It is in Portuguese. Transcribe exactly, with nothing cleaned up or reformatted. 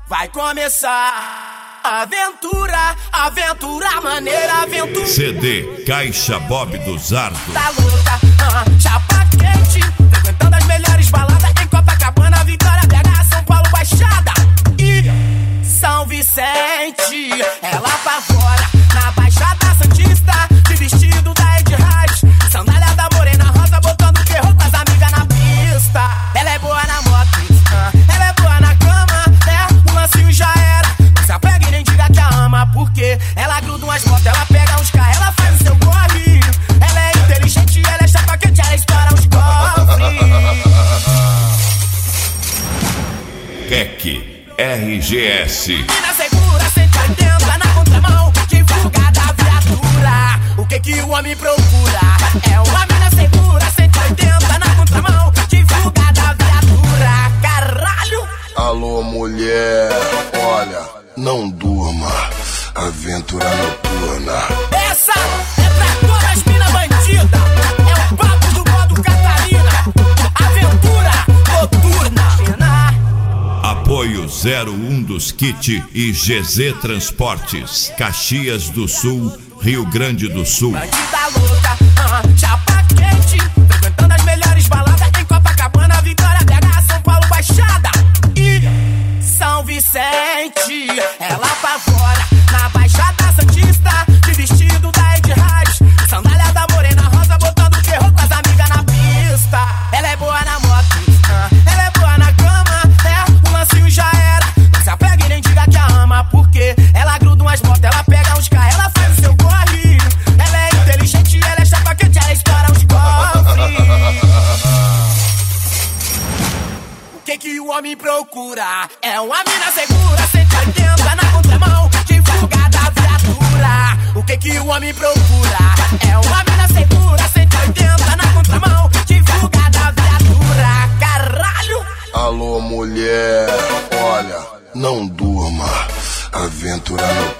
Vai começar aventura, aventura maneira, aventura. C D Caixa Bob do Zardo. Da luta, uh, chapa quente, frequentando as melhores baladas em Copacabana, Vitória, B H, São Paulo, Baixada e São Vicente. Ela apavora na Baixada Santista, de vestido da Ed Harris, sandália da Morena Rosa, botando terror com as amigas na pista. Ela é boa na moto, uh, ela é boa na cama, é, um lancinho já era. Não se apega e nem diga que a ama, porque ela gruda umas motos, ela pega uns carros, ela faz o seu corre. Ela é inteligente, ela é chapa quente, ela estoura os cofres. Keck R G S. Mina segura, cento e oitenta na contramão, de fuga da viatura. O que que o homem procura? É uma mina segura, cento e oitenta na contramão, de fuga da viatura. Caralho! Alô, mulher, olha, não durma, aventura noturna. Essa é pra todas as minas bandidas, é o papo do modo Catarina. Aventura noturna. Apoio zero um dos Kit e G Z Transportes, Caxias do Sul, Rio Grande do Sul. Bandida louca, uh, chapa quente, frequentando as melhores baladas em Copacabana, Vitória, B H, São Paulo, Baixada e São Vicente. Ela apavora na Baixada Santista, de vestido da Ed Harris, sandália da Morena Rosa, botando terror com as amigas na pista. Ela é boa na moto, uh, ela é boa na cama, é, um lancinho já era. Não se apega e nem diga que a ama, porque ela gruda umas motos, ela pega uns carros, ela faz o seu corre. Ela é inteligente, ela é chapa quente, ela estoura os cofres. O que que o homem procura? É uma mina segura, cento e oitenta na contramão, de fuga da viatura. O que que o homem procura? É uma mina segura, cento e oitenta na contramão, de fuga da viatura. Caralho! Alô, mulher, olha, não durma, aventura noturna.